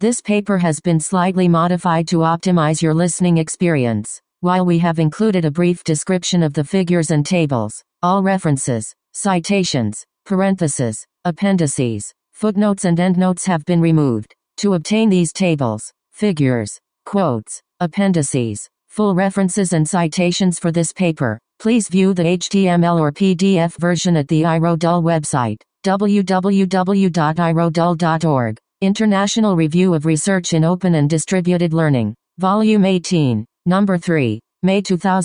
This paper has been slightly modified to optimize your listening experience. While we have included a brief description of the figures and tables, all references, citations, parentheses, appendices, footnotes and endnotes have been removed. To obtain these tables, figures, quotes, appendices, full references and citations for this paper, please view the HTML or PDF version at the iRodul website, www.irodul.org. International Review of Research in Open and Distributed Learning, Volume 18, Number 3, May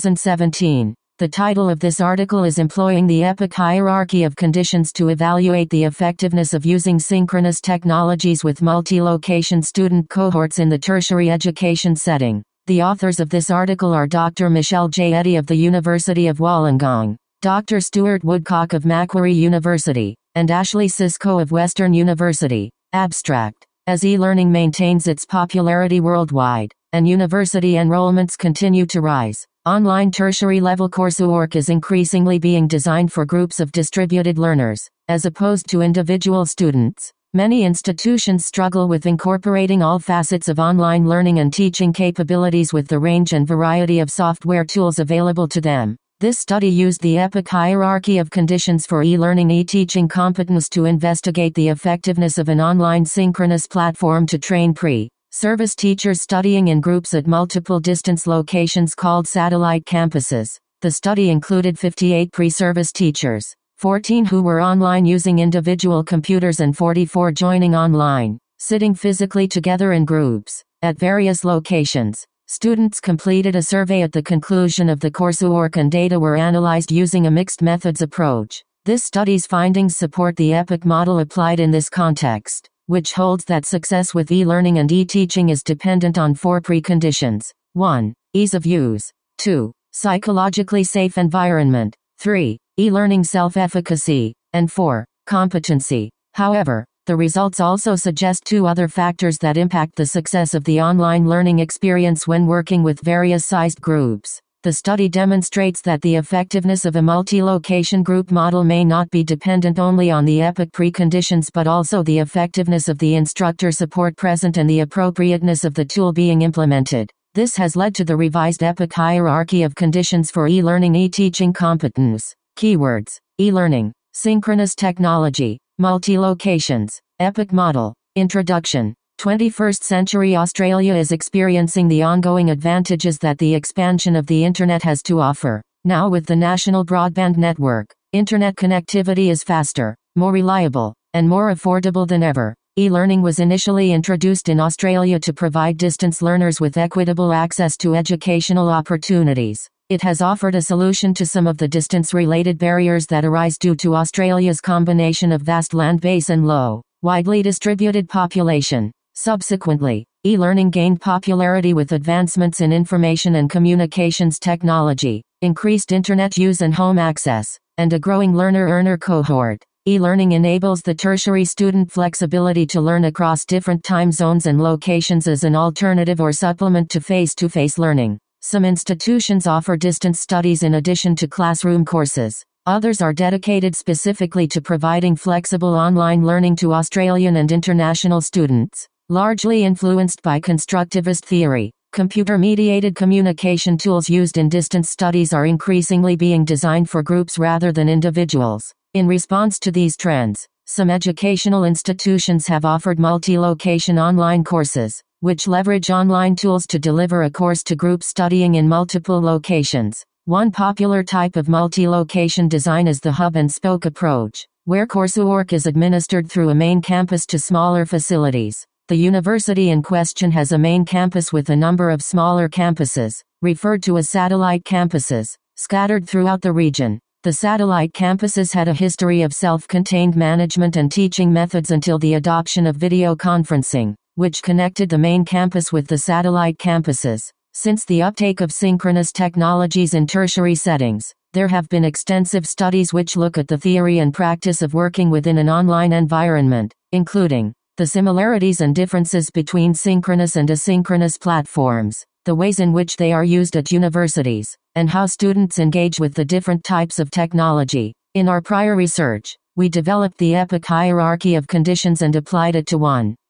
2017. The title of this article is Employing the EPIC Hierarchy of Conditions to Evaluate the Effectiveness of Using Synchronous Technologies with Multi-Location Student Cohorts in the Tertiary Education Setting. The authors of this article are Dr. Michelle J. Eddy of the University of Wollongong, Dr. Stuart Woodcock of Macquarie University, and Ashley Sisko of Western University. Abstract. As e-learning maintains its popularity worldwide, and university enrollments continue to rise, online tertiary-level coursework is increasingly being designed for groups of distributed learners, as opposed to individual students. Many institutions struggle with incorporating all facets of online learning and teaching capabilities with the range and variety of software tools available to them. This study used the EPIC hierarchy of conditions for e-learning e-teaching competence to investigate the effectiveness of an online synchronous platform to train pre-service teachers studying in groups at multiple distance locations called satellite campuses. The study included 58 pre-service teachers, 14 who were online using individual computers and 44 joining online, sitting physically together in groups, at various locations. Students completed a survey at the conclusion of the coursework and data were analyzed using a mixed methods approach. This study's findings support the EPIC model applied in this context, which holds that success with e-learning and e-teaching is dependent on 4 preconditions. 1. Ease of use. 2. Psychologically safe environment. 3. E-learning self-efficacy. And 4. Competency. However, the results also suggest 2 other factors that impact the success of the online learning experience when working with various sized groups. The study demonstrates that the effectiveness of a multi-location group model may not be dependent only on the EPIC preconditions but also the effectiveness of the instructor support present and the appropriateness of the tool being implemented. This has led to the revised EPIC hierarchy of conditions for e-learning e-teaching competence. Keywords: e-learning, synchronous technology, multi-locations, EPIC model. Introduction. 21st century Australia is experiencing the ongoing advantages that the expansion of the Internet has to offer. Now with the national broadband network, Internet connectivity is faster, more reliable, and more affordable than ever. E-learning was initially introduced in Australia to provide distance learners with equitable access to educational opportunities. It has offered a solution to some of the distance-related barriers that arise due to Australia's combination of vast land base and low, widely distributed population. Subsequently, e-learning gained popularity with advancements in information and communications technology, increased Internet use and home access, and a growing learner-earner cohort. E-learning enables the tertiary student flexibility to learn across different time zones and locations as an alternative or supplement to face-to-face learning. Some institutions offer distance studies in addition to classroom courses. Others are dedicated specifically to providing flexible online learning to Australian and international students. Largely influenced by constructivist theory, computer-mediated communication tools used in distance studies are increasingly being designed for groups rather than individuals. In response to these trends, some educational institutions have offered multi-location online courses, which leverage online tools to deliver a course to groups studying in multiple locations. One popular type of multi-location design is the hub-and-spoke approach, where coursework is administered through a main campus to smaller facilities. The university in question has a main campus with a number of smaller campuses, referred to as satellite campuses, scattered throughout the region. The satellite campuses had a history of self-contained management and teaching methods until the adoption of video conferencing, which connected the main campus with the satellite campuses. Since the uptake of synchronous technologies in tertiary settings, there have been extensive studies which look at the theory and practice of working within an online environment, including the similarities and differences between synchronous and asynchronous platforms, the ways in which they are used at universities, and how students engage with the different types of technology. In our prior research, we developed the EPIC hierarchy of conditions and applied it to 1.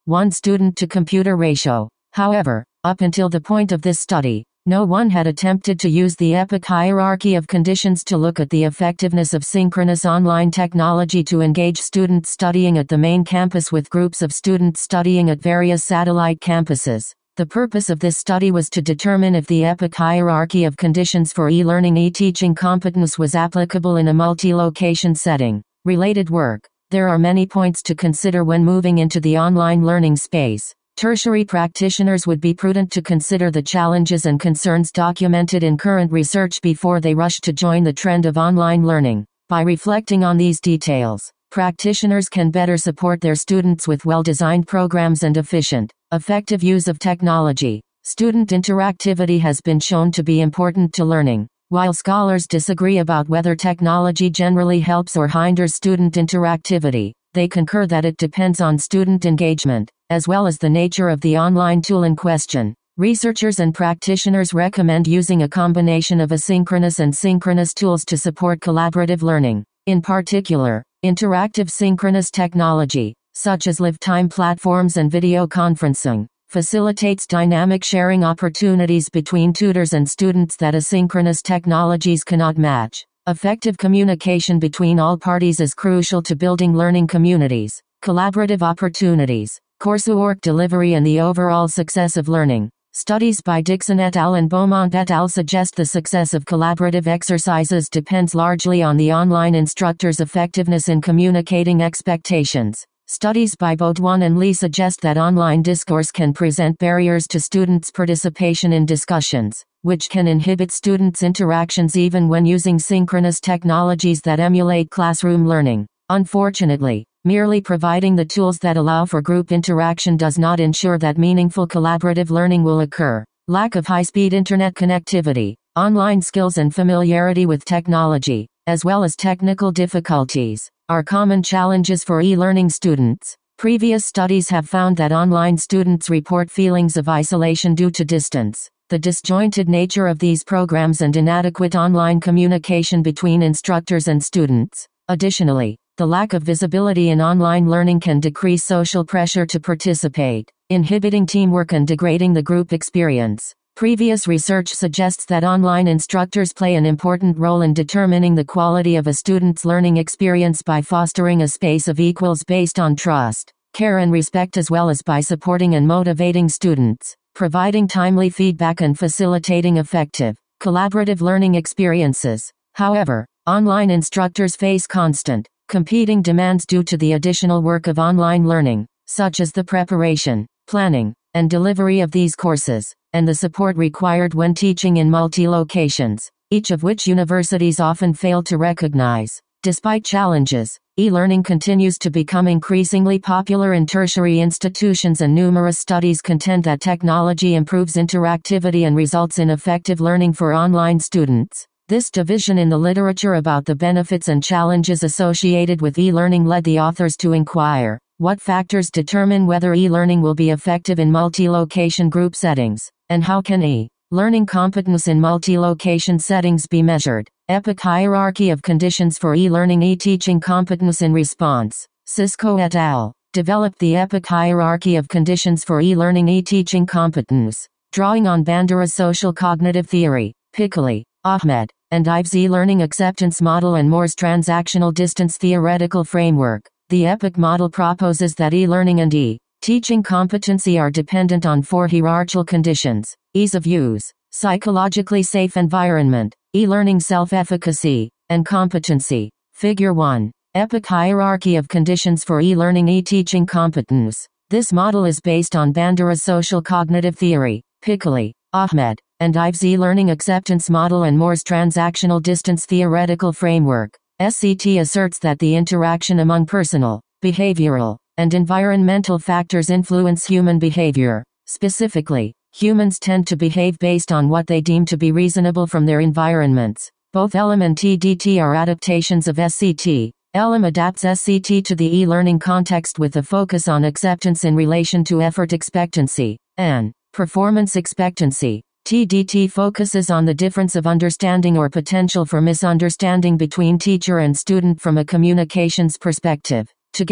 1 student to computer ratio. However, up until the point of this study, no one had attempted to use the epoch hierarchy of conditions to look at the effectiveness of synchronous online technology to engage students studying at the main campus with groups of students studying at various satellite campuses. The purpose of this study was to determine if the epoch hierarchy of conditions for e-learning e-teaching competence was applicable in a multi-location setting. Related work. There are many points to consider when moving into the online learning space. Tertiary practitioners would be prudent to consider the challenges and concerns documented in current research before they rush to join the trend of online learning. By reflecting on these details, practitioners can better support their students with well-designed programs and efficient, effective use of technology. Student interactivity has been shown to be important to learning. While scholars disagree about whether technology generally helps or hinders student interactivity, they concur that it depends on student engagement, as well as the nature of the online tool in question. Researchers and practitioners recommend using a combination of asynchronous and synchronous tools to support collaborative learning. In particular, interactive synchronous technology, such as live time platforms and video conferencing, facilitates dynamic sharing opportunities between tutors and students that asynchronous technologies cannot match. Effective communication between all parties is crucial to building learning communities, collaborative opportunities, coursework delivery and the overall success of learning. Studies by Dixon et al. And Beaumont et al. Suggest the success of collaborative exercises depends largely on the online instructor's effectiveness in communicating expectations. Studies by Baudouin and Lee suggest that online discourse can present barriers to students' participation in discussions, which can inhibit students' interactions even when using synchronous technologies that emulate classroom learning. Unfortunately, merely providing the tools that allow for group interaction does not ensure that meaningful collaborative learning will occur. Lack of high-speed internet connectivity, online skills and familiarity with technology, as well as technical difficulties, are common challenges for e-learning students. Previous studies have found that online students report feelings of isolation due to distance, the disjointed nature of these programs and inadequate online communication between instructors and students. Additionally, the lack of visibility in online learning can decrease social pressure to participate, inhibiting teamwork and degrading the group experience. Previous research suggests that online instructors play an important role in determining the quality of a student's learning experience by fostering a space of equals based on trust, care and respect, as well as by supporting and motivating students, providing timely feedback and facilitating effective, collaborative learning experiences. However, online instructors face constant, competing demands due to the additional work of online learning, such as the preparation, planning, and delivery of these courses, and the support required when teaching in multi-locations, each of which universities often fail to recognize. Despite challenges, e-learning continues to become increasingly popular in tertiary institutions, and numerous studies contend that technology improves interactivity and results in effective learning for online students. This division in the literature about the benefits and challenges associated with e-learning led the authors to inquire, what factors determine whether e-learning will be effective in multi-location group settings, and how can e-learning competence in multi-location settings be measured? Epoch hierarchy of conditions for e-learning e-teaching competence. In response, Cisco et al. Developed the epoch hierarchy of conditions for e-learning e-teaching competence, drawing on Bandura's social cognitive theory, Piccoli, Ahmed, and Ives' e-learning acceptance model and Moore's transactional distance theoretical framework. The epoch model proposes that e-learning and e-teaching competency are dependent on 4 hierarchical conditions: ease of use, psychologically safe environment, e-learning self-efficacy, and competency. Figure 1. Epoch hierarchy of conditions for e-learning e-teaching competence. This model is based on Bandura's social cognitive theory, Piccoli, Ahmed, and Ives' e-learning acceptance model and Moore's transactional distance theoretical framework. SCT asserts that the interaction among personal, behavioral, and environmental factors influence human behavior. Specifically, humans tend to behave based on what they deem to be reasonable from their environments. Both ELM and TDT are adaptations of SCT. ELM adapts SCT to the e-learning context with a focus on acceptance in relation to effort expectancy and performance expectancy. TDT focuses on the difference of understanding or potential for misunderstanding between teacher and student from a communications perspective. Together,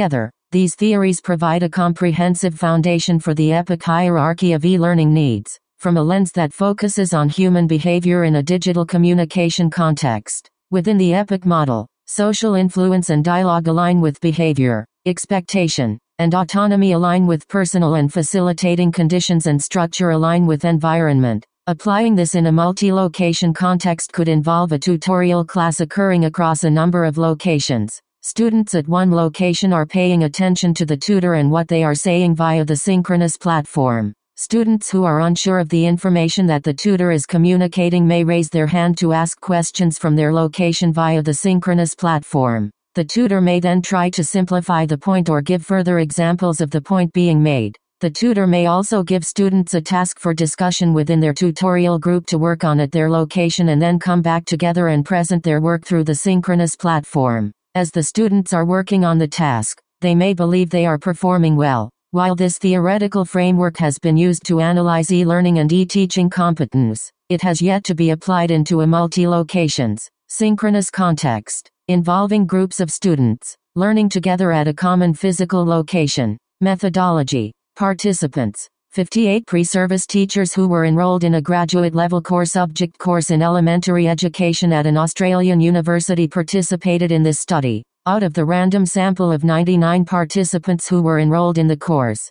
These theories provide a comprehensive foundation for the EPIC hierarchy of e-learning needs, from a lens that focuses on human behavior in a digital communication context. Within the EPIC model, social influence and dialogue align with behavior, expectation, and autonomy align with personal, and facilitating conditions and structure align with environment. Applying this in a multi-location context could involve a tutorial class occurring across a number of locations. Students at one location are paying attention to the tutor and what they are saying via the synchronous platform. Students who are unsure of the information that the tutor is communicating may raise their hand to ask questions from their location via the synchronous platform. The tutor may then try to simplify the point or give further examples of the point being made. The tutor may also give students a task for discussion within their tutorial group to work on at their location and then come back together and present their work through the synchronous platform. As the students are working on the task, they may believe they are performing well. While this theoretical framework has been used to analyze e-learning and e-teaching competence, it has yet to be applied into a multi-locations, synchronous context, involving groups of students, learning together at a common physical location. Methodology. Participants. 58 pre-service teachers who were enrolled in a graduate-level core subject course in elementary education at an Australian university participated in this study. Out of the random sample of 99 participants who were enrolled in the course,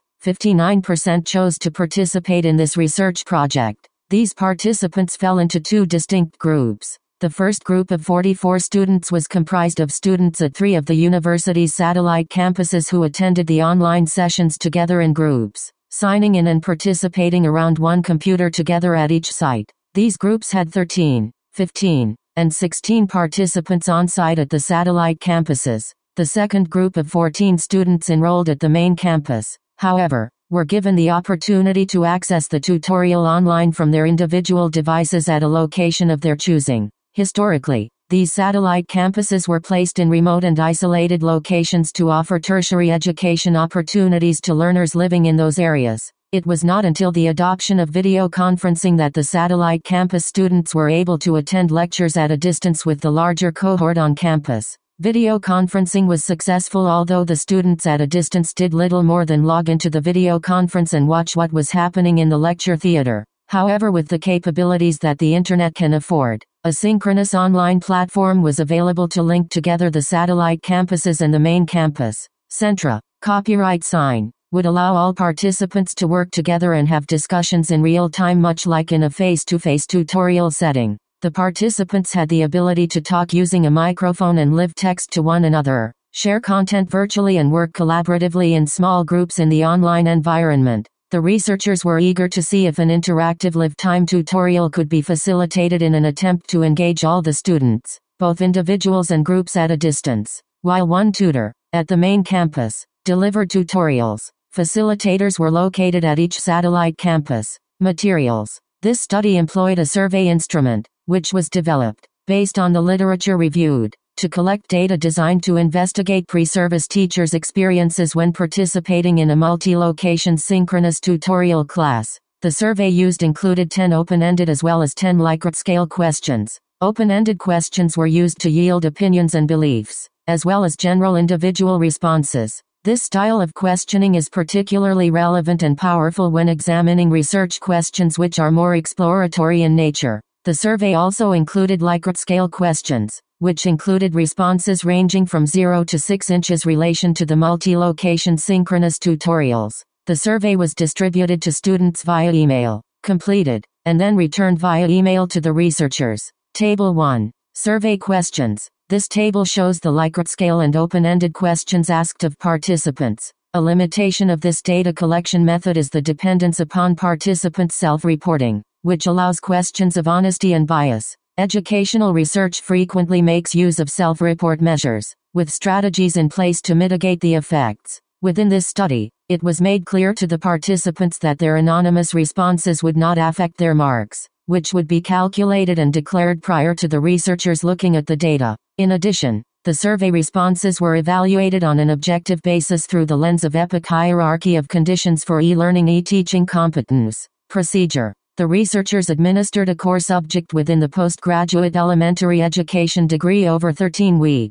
59% chose to participate in this research project. These participants fell into two distinct groups. The first group of 44 students was comprised of students at 3 of the university's satellite campuses who attended the online sessions together in groups, signing in and participating around one computer together at each site. These groups had 13, 15, and 16 participants on site at the satellite campuses. The second group of 14 students enrolled at the main campus, however, were given the opportunity to access the tutorial online from their individual devices at a location of their choosing. Historically, these satellite campuses were placed in remote and isolated locations to offer tertiary education opportunities to learners living in those areas. It was not until the adoption of video conferencing that the satellite campus students were able to attend lectures at a distance with the larger cohort on campus. Video conferencing was successful, although the students at a distance did little more than log into the video conference and watch what was happening in the lecture theater. However, with the capabilities that the internet can afford, a synchronous online platform was available to link together the satellite campuses and the main campus. Centra, copyright sign, would allow all participants to work together and have discussions in real time, much like in a face-to-face tutorial setting. The participants had the ability to talk using a microphone and live text to one another, share content virtually and work collaboratively in small groups in the online environment. The researchers were eager to see if an interactive live-time tutorial could be facilitated in an attempt to engage all the students, both individuals and groups at a distance. While one tutor, at the main campus, delivered tutorials, facilitators were located at each satellite campus. Materials. This study employed a survey instrument, which was developed, based on the literature reviewed, to collect data designed to investigate pre-service teachers' experiences when participating in a multi-location synchronous tutorial class. The survey used included 10 open-ended as well as 10 Likert-scale questions. Open-ended questions were used to yield opinions and beliefs, as well as general individual responses. This style of questioning is particularly relevant and powerful when examining research questions which are more exploratory in nature. The survey also included Likert-scale questions, which included responses ranging from 0 to 6 inches relation to the multi-location synchronous tutorials. The survey was distributed to students via email, completed, and then returned via email to the researchers. Table 1. Survey questions. This table shows the Likert scale and open-ended questions asked of participants. A limitation of this data collection method is the dependence upon participants' self-reporting, which allows questions of honesty and bias. Educational research frequently makes use of self-report measures, with strategies in place to mitigate the effects. Within this study, it was made clear to the participants that their anonymous responses would not affect their marks, which would be calculated and declared prior to the researchers looking at the data. In addition, the survey responses were evaluated on an objective basis through the lens of EPIC hierarchy of conditions for e-learning e-teaching competence. Procedure. The researchers administered a core subject within the postgraduate elementary education degree over 13 weeks.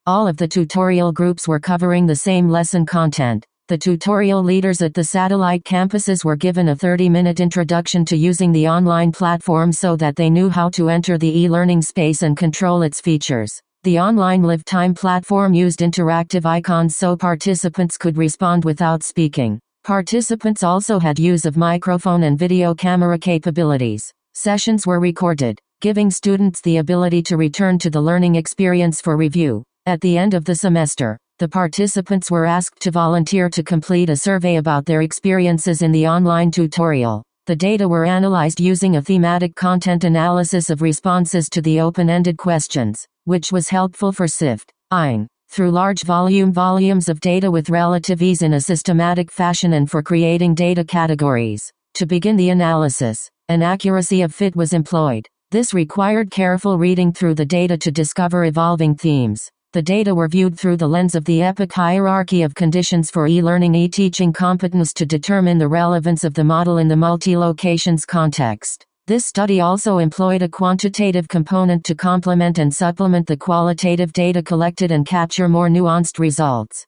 All of the tutorial groups were covering the same lesson content. The tutorial leaders at the satellite campuses were given a 30-minute introduction to using the online platform so that they knew how to enter the e-learning space and control its features. The online LiveTime platform used interactive icons so participants could respond without speaking. Participants also had use of microphone and video camera capabilities. Sessions were recorded, giving students the ability to return to the learning experience for review. At the end of the semester, the participants were asked to volunteer to complete a survey about their experiences in the online tutorial. The data were analyzed using a thematic content analysis of responses to the open-ended questions, which was helpful for sifting through large volumes of data with relative ease in a systematic fashion and for creating data categories. To begin the analysis, an accuracy of fit was employed. This required careful reading through the data to discover evolving themes. The data were viewed through the lens of the EPIC hierarchy of conditions for e-learning e-teaching competence to determine the relevance of the model in the multi-locations context. This study also employed a quantitative component to complement and supplement the qualitative data collected and capture more nuanced results.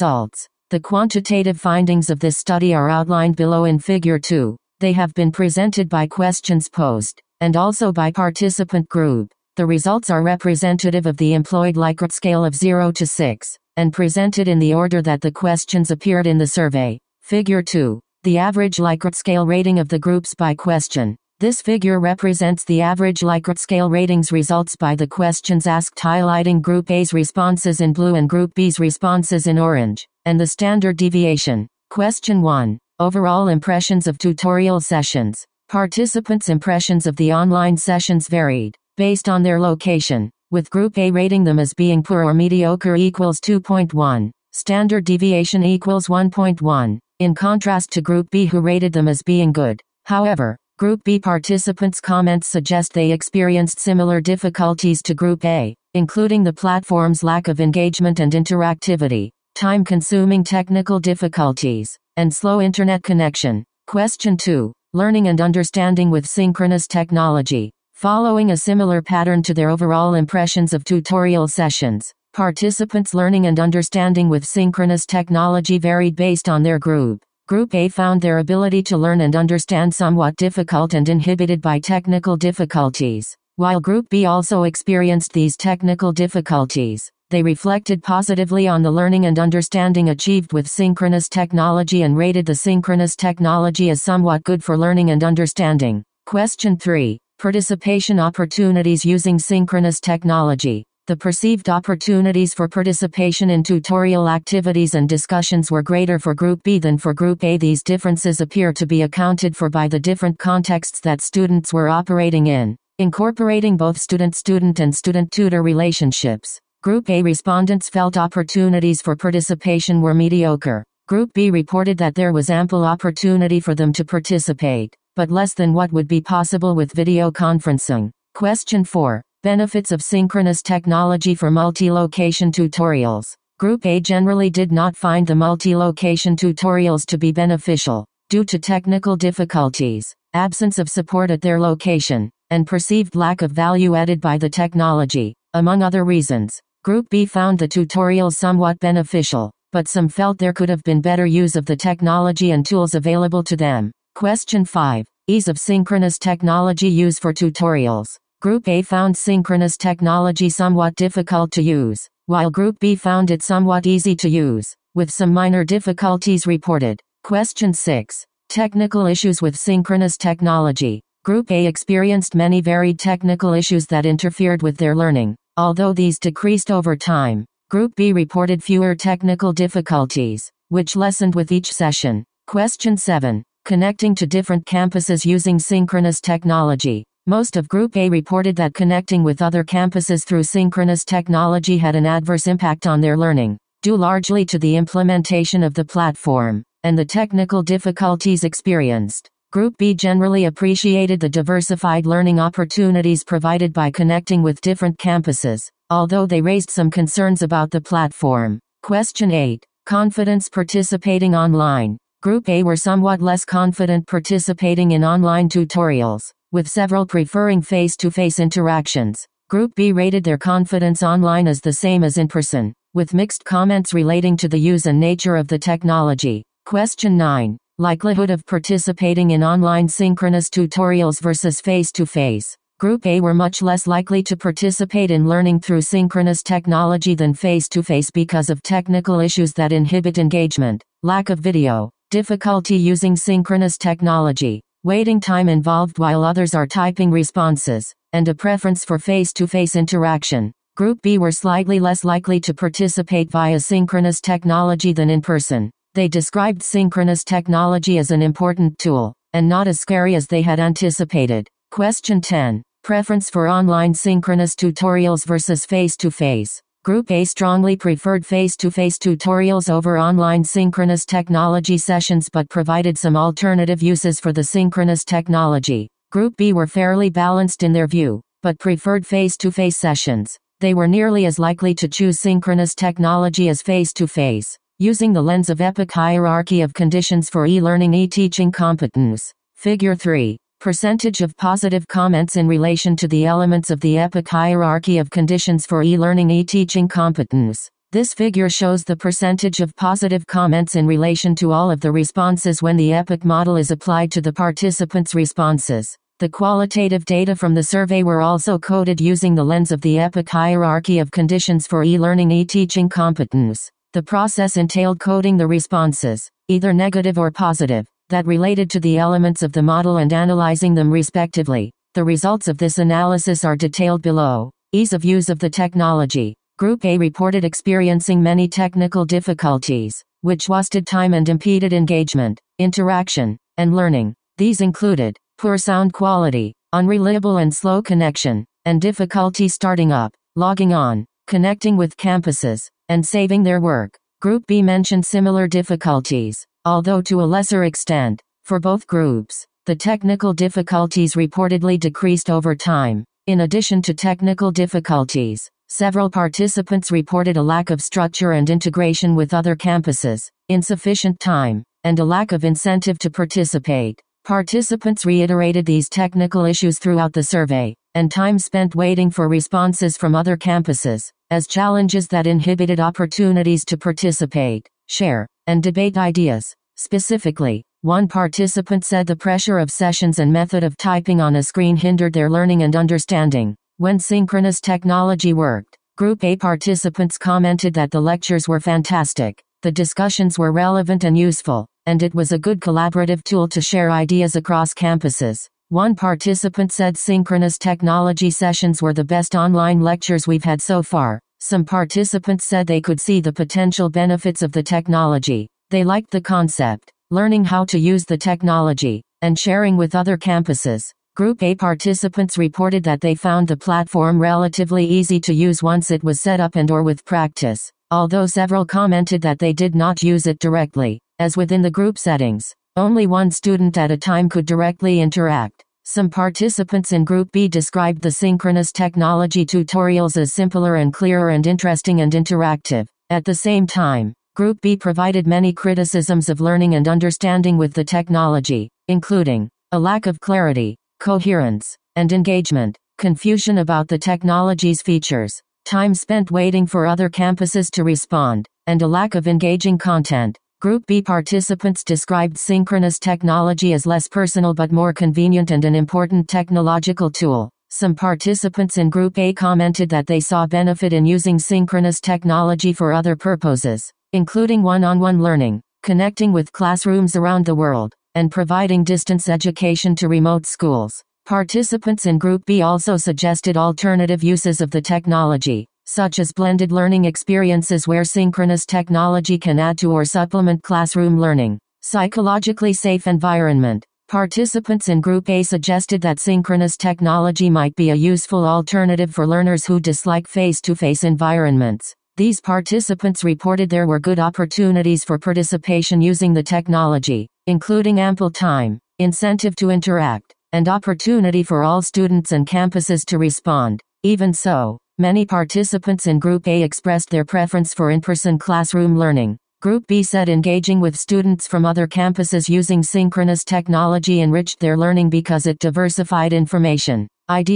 The quantitative findings of this study are outlined below in Figure 2. They have been presented by questions posed, and also by participant group. The results are representative of the employed Likert scale of 0 to 6, and presented in the order that the questions appeared in the survey. Figure 2. The average Likert scale rating of the groups by question. This figure represents the average Likert scale ratings results by the questions asked, highlighting Group A's responses in blue and Group B's responses in orange, and the standard deviation. Question 1. Overall impressions of tutorial sessions. Participants' impressions of the online sessions varied based on their location, with Group A rating them as being poor or mediocre equals 2.1, standard deviation equals 1.1, in contrast to Group B who rated them as being good. However, Group B participants' comments suggest they experienced similar difficulties to Group A, including the platform's lack of engagement and interactivity, time-consuming technical difficulties, and slow internet connection. Question 2. Learning and understanding with synchronous technology. Following a similar pattern to their overall impressions of tutorial sessions, participants' learning and understanding with synchronous technology varied based on their group. Group A found their ability to learn and understand somewhat difficult and inhibited by technical difficulties. While Group B also experienced these technical difficulties, they reflected positively on the learning and understanding achieved with synchronous technology and rated the synchronous technology as somewhat good for learning and understanding. Question 3. Participation opportunities using synchronous technology. The perceived opportunities for participation in tutorial activities and discussions were greater for Group B than for Group A. These differences appear to be accounted for by the different contexts that students were operating in, incorporating both student-student and student-tutor relationships. Group A respondents felt opportunities for participation were mediocre. Group B reported that there was ample opportunity for them to participate, but less than what would be possible with video conferencing. Question 4. Benefits of synchronous technology for multi-location tutorials. Group A generally did not find the multi-location tutorials to be beneficial, due to technical difficulties, absence of support at their location, and perceived lack of value added by the technology, among other reasons. Group B found the tutorials somewhat beneficial, but some felt there could have been better use of the technology and tools available to them. Question 5. Ease of synchronous technology use for tutorials. Group A found synchronous technology somewhat difficult to use, while Group B found it somewhat easy to use, with some minor difficulties reported. Question 6. Technical issues with synchronous technology. Group A experienced many varied technical issues that interfered with their learning. Although these decreased over time, Group B reported fewer technical difficulties, which lessened with each session. Question 7. Connecting to different campuses using synchronous technology. Most of Group A reported that connecting with other campuses through synchronous technology had an adverse impact on their learning, due largely to the implementation of the platform, and the technical difficulties experienced. Group B generally appreciated the diversified learning opportunities provided by connecting with different campuses, although they raised some concerns about the platform. Question 8. Confidence participating online. Group A were somewhat less confident participating in online tutorials, with several preferring face-to-face interactions. Group B rated their confidence online as the same as in person, with mixed comments relating to the use and nature of the technology. Question 9. Likelihood of participating in online synchronous tutorials versus face-to-face. Group A were much less likely to participate in learning through synchronous technology than face-to-face because of technical issues that inhibit engagement, lack of video, difficulty using synchronous technology, waiting time involved while others are typing responses, and a preference for face-to-face interaction. Group B were slightly less likely to participate via synchronous technology than in person. They described synchronous technology as an important tool, and not as scary as they had anticipated. Question 10. Preference for online synchronous tutorials versus face-to-face. Group A strongly preferred face-to-face tutorials over online synchronous technology sessions but provided some alternative uses for the synchronous technology. Group B were fairly balanced in their view, but preferred face-to-face sessions. They were nearly as likely to choose synchronous technology as face-to-face. Using the lens of EPIC hierarchy of conditions for e-learning e-teaching competence. Figure 3. Percentage of positive comments in relation to the elements of the EPIC hierarchy of conditions for e-learning e-teaching competence. This figure shows the percentage of positive comments in relation to all of the responses when the EPIC model is applied to the participants' responses. The qualitative data from the survey were also coded using the lens of the EPIC hierarchy of conditions for e-learning e-teaching competence. The process entailed coding the responses, either negative or positive, that related to the elements of the model and analyzing them respectively. The results of this analysis are detailed below. Ease of use of the technology. Group A reported experiencing many technical difficulties, which wasted time and impeded engagement, interaction, and learning. These included poor sound quality, unreliable and slow connection, and difficulty starting up, logging on, connecting with campuses, and saving their work. Group B mentioned similar difficulties, although to a lesser extent, for both groups. The technical difficulties reportedly decreased over time. In addition to technical difficulties, several participants reported a lack of structure and integration with other campuses, insufficient time, and a lack of incentive to participate. Participants reiterated these technical issues throughout the survey, and time spent waiting for responses from other campuses, as challenges that inhibited opportunities to participate, share, and debate ideas. Specifically, one participant said the pressure of sessions and method of typing on a screen hindered their learning and understanding. When synchronous technology worked, Group A participants commented that the lectures were fantastic, the discussions were relevant and useful, and it was a good collaborative tool to share ideas across campuses. One participant said synchronous technology sessions were the best online lectures we've had so far. Some participants said they could see the potential benefits of the technology. They liked the concept, learning how to use the technology, and sharing with other campuses. Group A participants reported that they found the platform relatively easy to use once it was set up and/or with practice, although several commented that they did not use it directly, as within the group settings. Only one student at a time could directly interact. Some participants in Group B described the synchronous technology tutorials as simpler and clearer and interesting and interactive. At the same time, Group B provided many criticisms of learning and understanding with the technology, including a lack of clarity, coherence, and engagement, confusion about the technology's features, time spent waiting for other campuses to respond, and a lack of engaging content. Group B participants described synchronous technology as less personal but more convenient and an important technological tool. Some participants in Group A commented that they saw benefit in using synchronous technology for other purposes, including one-on-one learning, connecting with classrooms around the world, and providing distance education to remote schools. Participants in Group B also suggested alternative uses of the technology, such as blended learning experiences where synchronous technology can add to or supplement classroom learning. Psychologically safe environment. Participants in Group A suggested that synchronous technology might be a useful alternative for learners who dislike face-to-face environments. These participants reported there were good opportunities for participation using the technology, including ample time, incentive to interact, and opportunity for all students and campuses to respond. Even so, many participants in Group A expressed their preference for in-person classroom learning. Group B said engaging with students from other campuses using synchronous technology enriched their learning because it diversified information, ideas,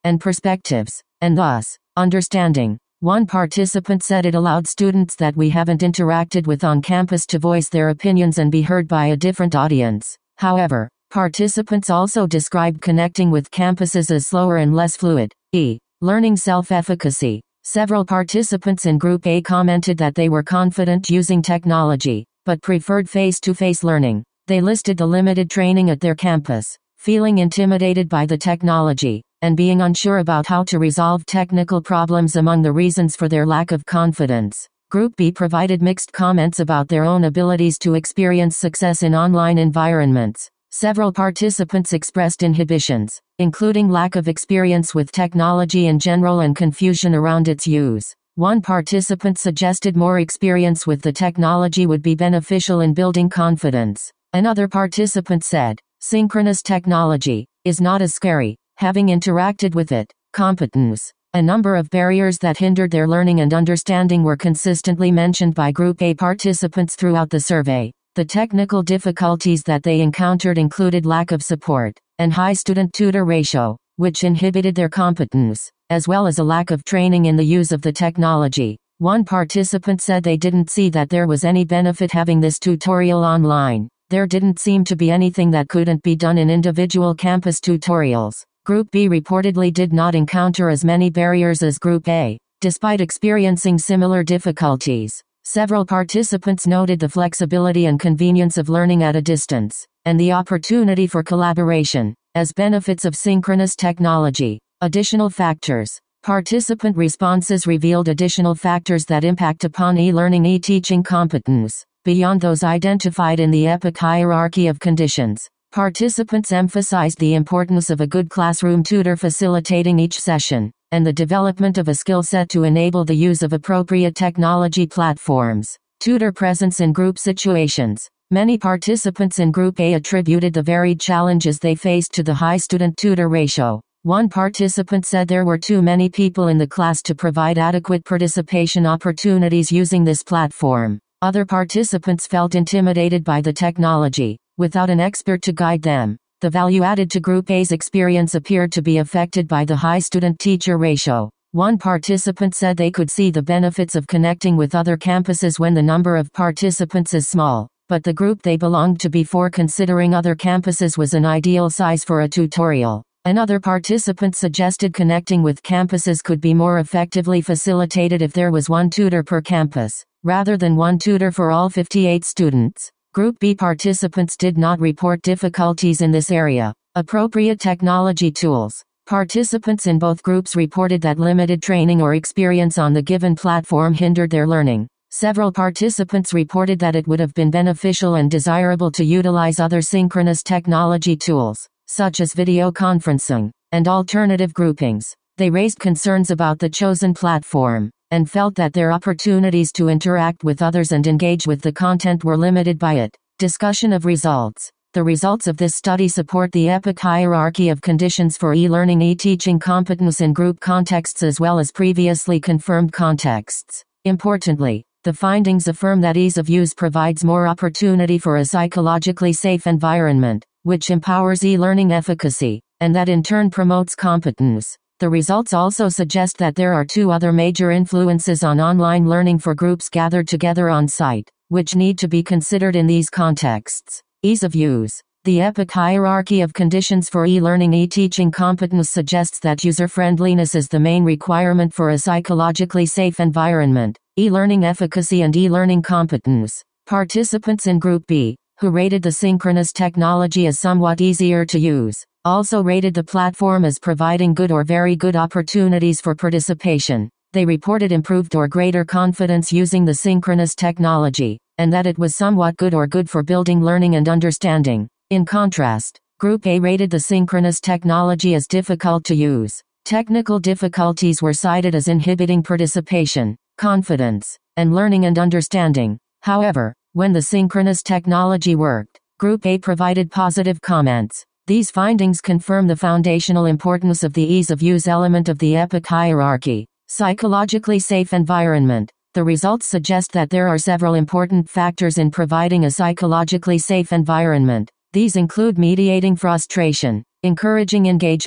and perspectives, and thus, understanding. One participant said it allowed students that we haven't interacted with on campus to voice their opinions and be heard by a different audience. However, participants also described connecting with campuses as slower and less fluid. Learning self-efficacy. Several participants in Group A commented that they were confident using technology, but preferred face-to-face learning. They listed the limited training at their campus, feeling intimidated by the technology, and being unsure about how to resolve technical problems among the reasons for their lack of confidence. Group B provided mixed comments about their own abilities to experience success in online environments. Several participants expressed inhibitions, including lack of experience with technology in general and confusion around its use. One participant suggested more experience with the technology would be beneficial in building confidence. Another participant said, synchronous technology is not as scary, having interacted with it. Competence. A number of barriers that hindered their learning and understanding were consistently mentioned by Group A participants throughout the survey. The technical difficulties that they encountered included lack of support, and high student-tutor ratio, which inhibited their competence, as well as a lack of training in the use of the technology. One participant said they didn't see that there was any benefit having this tutorial online. There didn't seem to be anything that couldn't be done in individual campus tutorials. Group B reportedly did not encounter as many barriers as Group A, despite experiencing similar difficulties. Several participants noted the flexibility and convenience of learning at a distance, and the opportunity for collaboration, as benefits of synchronous technology. Additional factors. Participant responses revealed additional factors that impact upon e-learning e-teaching competence, beyond those identified in the EPIC hierarchy of conditions. Participants emphasized the importance of a good classroom tutor facilitating each session, and the development of a skill set to enable the use of appropriate technology platforms. Tutor presence in group situations. Many participants in Group A attributed the varied challenges they faced to the high student-tutor ratio. One participant said there were too many people in the class to provide adequate participation opportunities using this platform. Other participants felt intimidated by the technology, without an expert to guide them. The value added to Group A's experience appeared to be affected by the high student-teacher ratio. One participant said they could see the benefits of connecting with other campuses when the number of participants is small, but the group they belonged to before considering other campuses was an ideal size for a tutorial. Another participant suggested connecting with campuses could be more effectively facilitated if there was one tutor per campus, rather than one tutor for all 58 students. Group B participants did not report difficulties in this area. Appropriate technology tools. Participants in both groups reported that limited training or experience on the given platform hindered their learning. Several participants reported that it would have been beneficial and desirable to utilize other synchronous technology tools, such as video conferencing, and alternative groupings. They raised concerns about the chosen platform, and felt that their opportunities to interact with others and engage with the content were limited by it. Discussion of results. The results of this study support the EPIC hierarchy of conditions for e-learning e-teaching competence in group contexts as well as previously confirmed contexts. Importantly, the findings affirm that ease of use provides more opportunity for a psychologically safe environment, which empowers e-learning efficacy, and that in turn promotes competence. The results also suggest that there are two other major influences on online learning for groups gathered together on site, which need to be considered in these contexts. Ease of use. The EPIC hierarchy of conditions for e-learning e-teaching competence suggests that user-friendliness is the main requirement for a psychologically safe environment. E-learning efficacy and e-learning competence. Participants in Group B, who rated the synchronous technology as somewhat easier to use, also rated the platform as providing good or very good opportunities for participation. They reported improved or greater confidence using the synchronous technology, and that it was somewhat good or good for building learning and understanding. In contrast, Group A rated the synchronous technology as difficult to use. Technical difficulties were cited as inhibiting participation, confidence, and learning and understanding. However, when the synchronous technology worked, Group A provided positive comments. These findings confirm the foundational importance of the ease of use element of the EPIC hierarchy. Psychologically safe environment. The results suggest that there are several important factors in providing a psychologically safe environment. These include mediating frustration, encouraging engagement,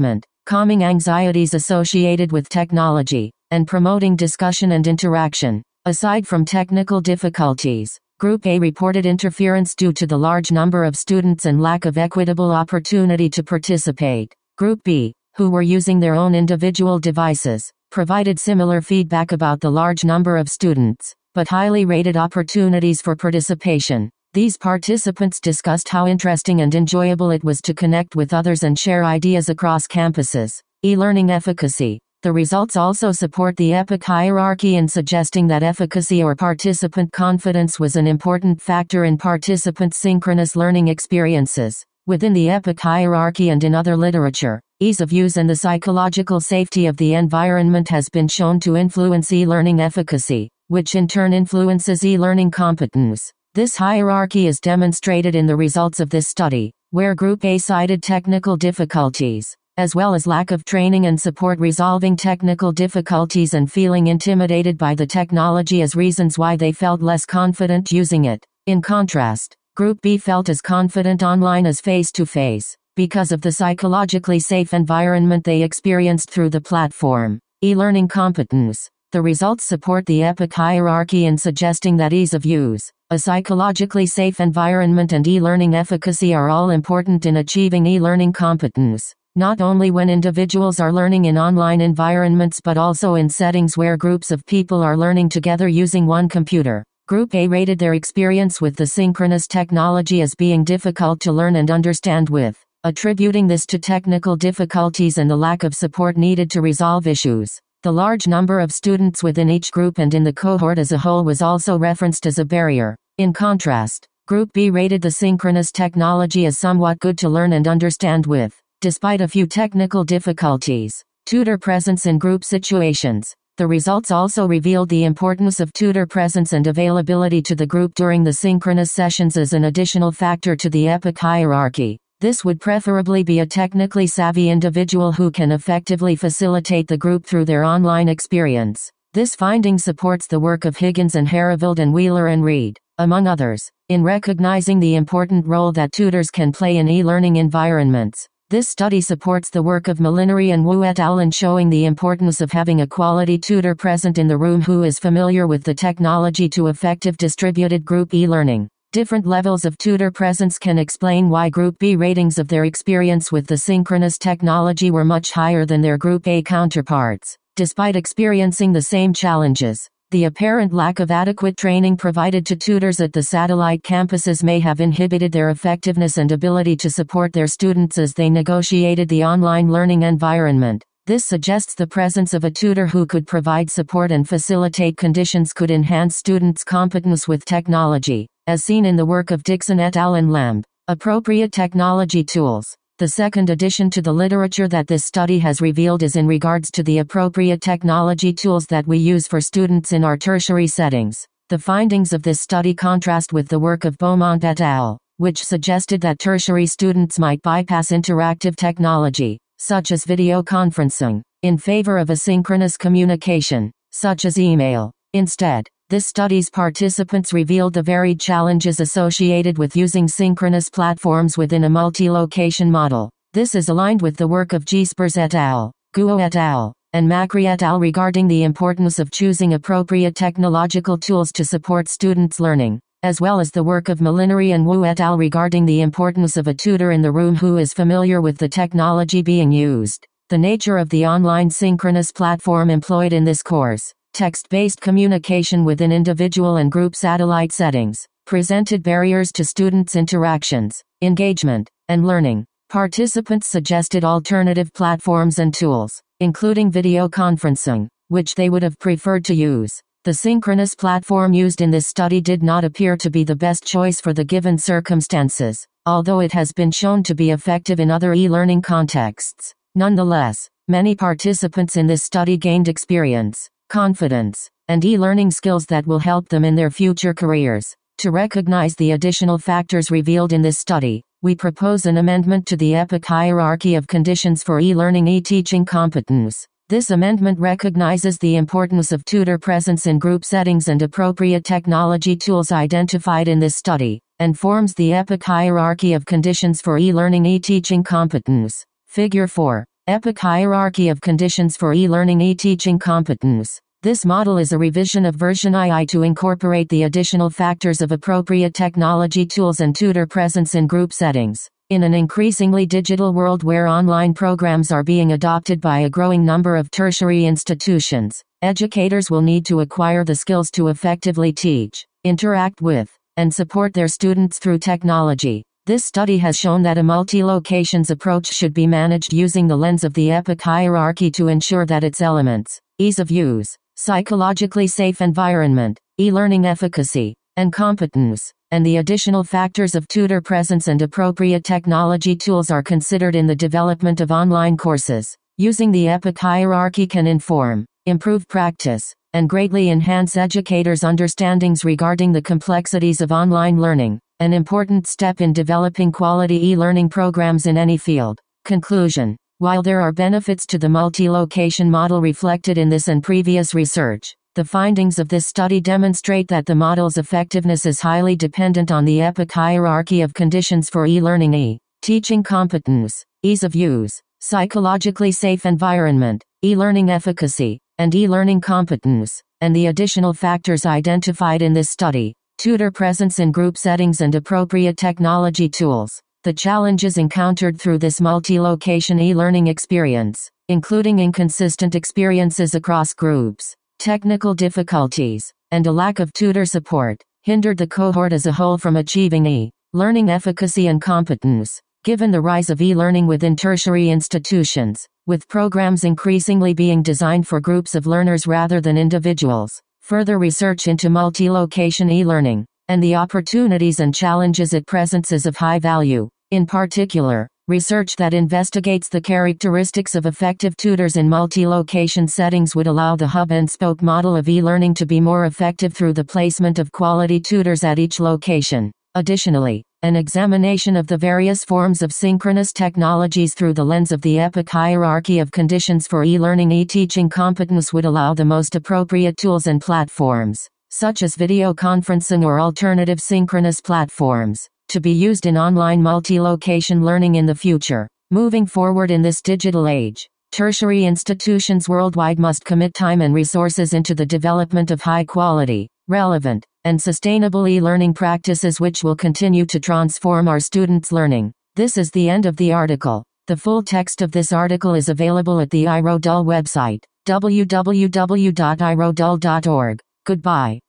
calming anxieties associated with technology, and promoting discussion and interaction. Aside from technical difficulties, Group A reported interference due to the large number of students and lack of equitable opportunity to participate. Group B, who were using their own individual devices, provided similar feedback about the large number of students, but highly rated opportunities for participation. These participants discussed how interesting and enjoyable it was to connect with others and share ideas across campuses. E-learning efficacy. The results also support the EPIC hierarchy in suggesting that efficacy or participant confidence was an important factor in participants' synchronous learning experiences. Within the EPIC hierarchy and in other literature, ease of use and the psychological safety of the environment has been shown to influence e-learning efficacy, which in turn influences e-learning competence. This hierarchy is demonstrated in the results of this study, where Group A cited technical difficulties, as well as lack of training and support resolving technical difficulties and feeling intimidated by the technology as reasons why they felt less confident using it. In contrast, Group B felt as confident online as face-to-face, because of the psychologically safe environment they experienced through the platform. E-learning competence. The results support the EPIC hierarchy in suggesting that ease of use, a psychologically safe environment and e-learning efficacy are all important in achieving e-learning competence. Not only when individuals are learning in online environments but also in settings where groups of people are learning together using one computer. Group A rated their experience with the synchronous technology as being difficult to learn and understand with, attributing this to technical difficulties and the lack of support needed to resolve issues. The large number of students within each group and in the cohort as a whole was also referenced as a barrier. In contrast, Group B rated the synchronous technology as somewhat good to learn and understand with, despite a few technical difficulties. Tutor presence in group situations. The results also revealed the importance of tutor presence and availability to the group during the synchronous sessions as an additional factor to the EPIC hierarchy. This would preferably be a technically savvy individual who can effectively facilitate the group through their online experience. This finding supports the work of Higgins and Harreveld and Wheeler and Reed, among others, in recognizing the important role that tutors can play in e-learning environments. This study supports the work of Molinari and Wu et al. In showing the importance of having a quality tutor present in the room who is familiar with the technology to effective distributed group e-learning. Different levels of tutor presence can explain why Group B ratings of their experience with the synchronous technology were much higher than their Group A counterparts, despite experiencing the same challenges. The apparent lack of adequate training provided to tutors at the satellite campuses may have inhibited their effectiveness and ability to support their students as they negotiated the online learning environment. This suggests the presence of a tutor who could provide support and facilitate conditions could enhance students' competence with technology, as seen in the work of Dixon et al. And Lamb. Appropriate technology tools. The second addition to the literature that this study has revealed is in regards to the appropriate technology tools that we use for students in our tertiary settings. The findings of this study contrast with the work of Beaumont et al., which suggested that tertiary students might bypass interactive technology, such as video conferencing, in favor of asynchronous communication, such as email. Instead, this study's participants revealed the varied challenges associated with using synchronous platforms within a multi-location model. This is aligned with the work of Giespers et al., Guo et al., and Macri et al. Regarding the importance of choosing appropriate technological tools to support students' learning, as well as the work of Molinari and Wu et al. Regarding the importance of a tutor in the room who is familiar with the technology being used. The nature of the online synchronous platform employed in this course, text-based communication within individual and group satellite settings, presented barriers to students' interactions, engagement, and learning. Participants suggested alternative platforms and tools, including video conferencing, which they would have preferred to use. The synchronous platform used in this study did not appear to be the best choice for the given circumstances, although it has been shown to be effective in other e-learning contexts. Nonetheless, many participants in this study gained experience, confidence, and e-learning skills that will help them in their future careers. To recognize the additional factors revealed in this study, we propose an amendment to the EPIC hierarchy of conditions for e-learning e-teaching competence. This amendment recognizes the importance of tutor presence in group settings and appropriate technology tools identified in this study, and forms the EPIC hierarchy of conditions for e-learning e-teaching competence. Figure 4. EPIC Hierarchy of Conditions for E-Learning E-Teaching Competence. This model is a revision of version II to incorporate the additional factors of appropriate technology tools and tutor presence in group settings. In an increasingly digital world where online programs are being adopted by a growing number of tertiary institutions, educators will need to acquire the skills to effectively teach, interact with, and support their students through technology. This study has shown that a multi-locations approach should be managed using the lens of the EPIC hierarchy to ensure that its elements, ease of use, psychologically safe environment, e-learning efficacy, and competence, and the additional factors of tutor presence and appropriate technology tools are considered in the development of online courses. Using the EPIC hierarchy can inform, improve practice, and greatly enhance educators' understandings regarding the complexities of online learning, an important step in developing quality e-learning programs in any field. Conclusion. While there are benefits to the multi-location model reflected in this and previous research, the findings of this study demonstrate that the model's effectiveness is highly dependent on the EPIC hierarchy of conditions for e-learning e-teaching competence, ease of use, psychologically safe environment, e-learning efficacy, and e-learning competence, and the additional factors identified in this study, tutor presence in group settings and appropriate technology tools. The challenges encountered through this multi-location e-learning experience, including inconsistent experiences across groups, technical difficulties, and a lack of tutor support, hindered the cohort as a whole from achieving e-learning efficacy and competence. Given the rise of e-learning within tertiary institutions, with programs increasingly being designed for groups of learners rather than individuals, further research into multi-location e-learning, and the opportunities and challenges it presents is of high value. In particular, research that investigates the characteristics of effective tutors in multi-location settings would allow the hub-and-spoke model of e-learning to be more effective through the placement of quality tutors at each location. Additionally, an examination of the various forms of synchronous technologies through the lens of the EPIC hierarchy of conditions for e-learning e-teaching competence would allow the most appropriate tools and platforms, such as video conferencing or alternative synchronous platforms, to be used in online multi-location learning in the future. Moving forward in this digital age, tertiary institutions worldwide must commit time and resources into the development of high-quality, relevant, and sustainable e-learning practices which will continue to transform our students' learning. This is the end of the article. The full text of this article is available at the iRodul website, www.irodul.org. Goodbye.